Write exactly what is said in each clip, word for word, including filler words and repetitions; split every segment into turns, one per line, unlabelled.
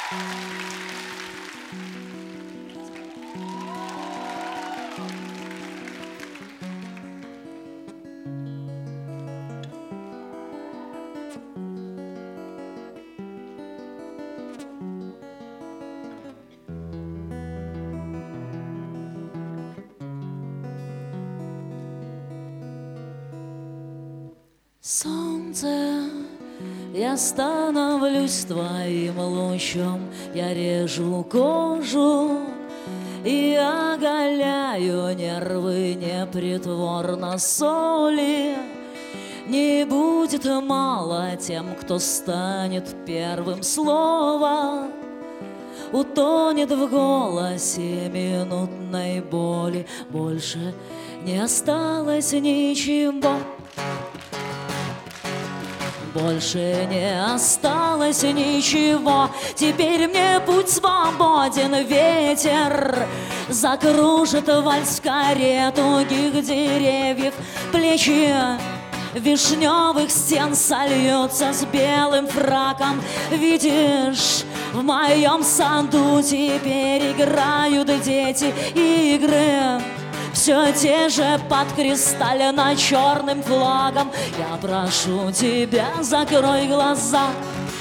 Солнце, я становлюсь твоим лучом, я режу кожу и оголяю нервы непритворно соли. Не будет мало тем, кто станет первым словом, утонет в голосе минутной боли. Больше не осталось ничего. Больше не осталось ничего. Теперь мне путь свободен. Ветер закружит вальс в коре тугих деревьев. Плечи вишневых стен сольются с белым фраком. Видишь, в моем саду теперь играют дети игры. Все те же под кристально-черным флагом. Я прошу тебя, закрой глаза.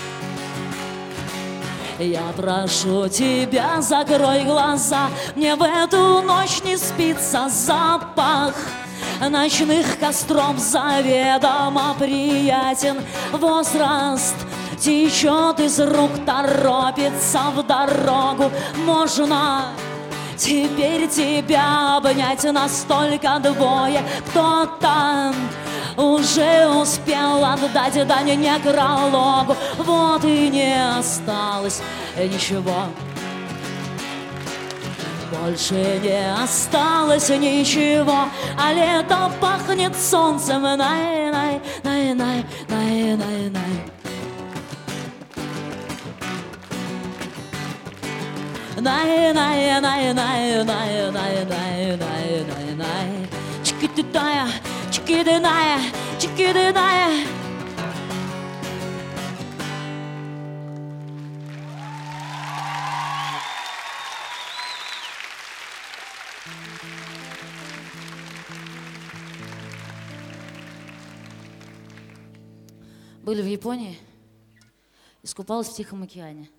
Я прошу тебя, закрой глаза. Мне в эту ночь не спится. Запах ночных костров заведомо приятен. Возраст течет из рук, торопится в дорогу. Можно теперь тебя обнять настолько двое. Кто-то уже успел отдать дань некрологу. Вот и не осталось ничего. Больше не осталось ничего. А лето пахнет солнцем. Най-най, най-най, най-най-най. Най, най, най, най, най, най, най, най, най, най. Чики-ты-ная, чики-ты-ная, чики-ты-ная. Были в Японии, искупалась в Тихом океане.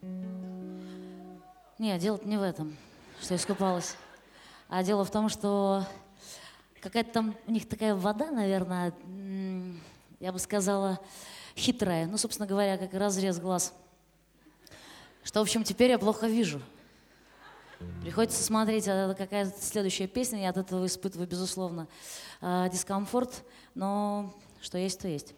Нет, дело-то не в этом, что искупалась. А дело в том, что какая-то там у них такая вода, наверное, я бы сказала, хитрая. Ну, собственно говоря, как разрез глаз. Что, в общем, теперь я плохо вижу. Приходится смотреть, а какая следующая песня. Я от этого испытываю, безусловно, дискомфорт. Но что есть, то есть.